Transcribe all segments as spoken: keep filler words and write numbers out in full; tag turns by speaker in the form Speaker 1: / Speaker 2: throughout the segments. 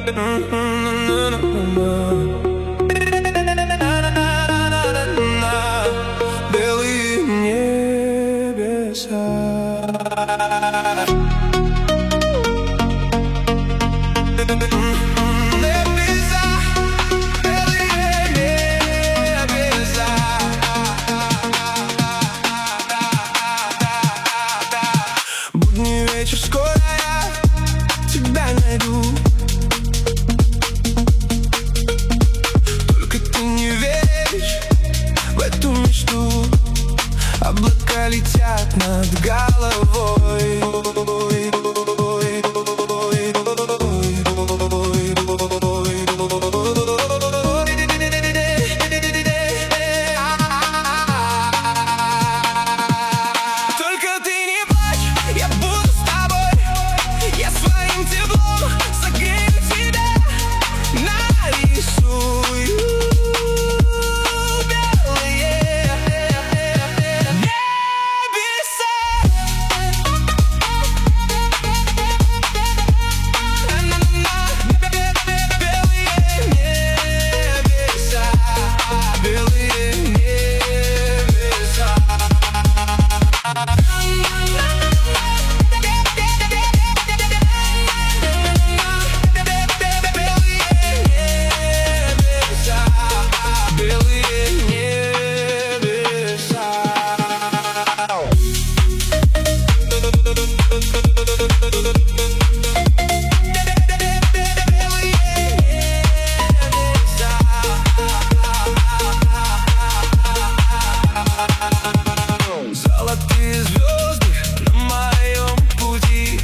Speaker 1: Белые небеса. Будний вечер, скоро я тебя найду. Только ты не веришь в эту мечту. Облака летят над головой. Золотые звезды на моем пути.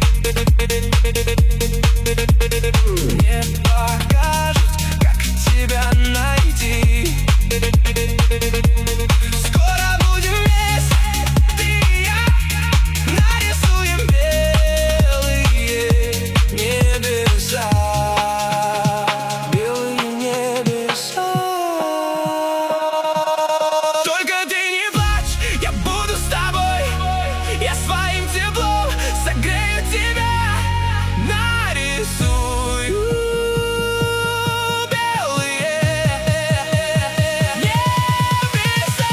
Speaker 1: Мне покажут, как тебя найти. Скоро будем вместе, ты и я. Нарисуем белые небеса. Белые небеса. Только ты не плачь, я буду с тобой. Я своим теплом согрею тебя. Нарисую белые небеса.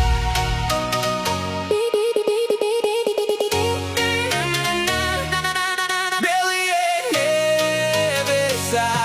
Speaker 1: Белые небеса.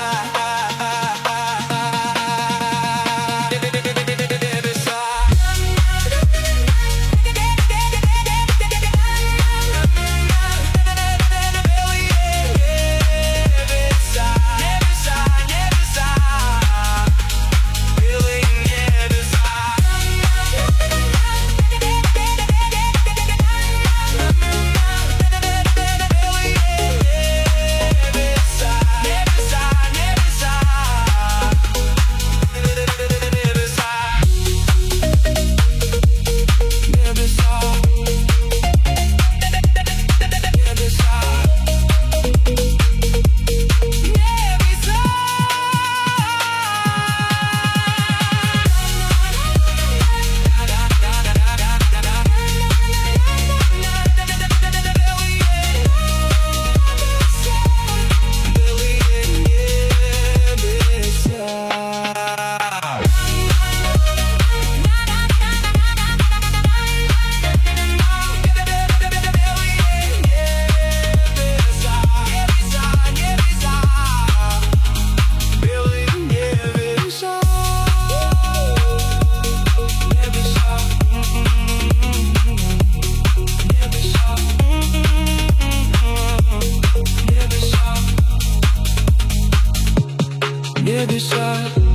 Speaker 1: Небеса.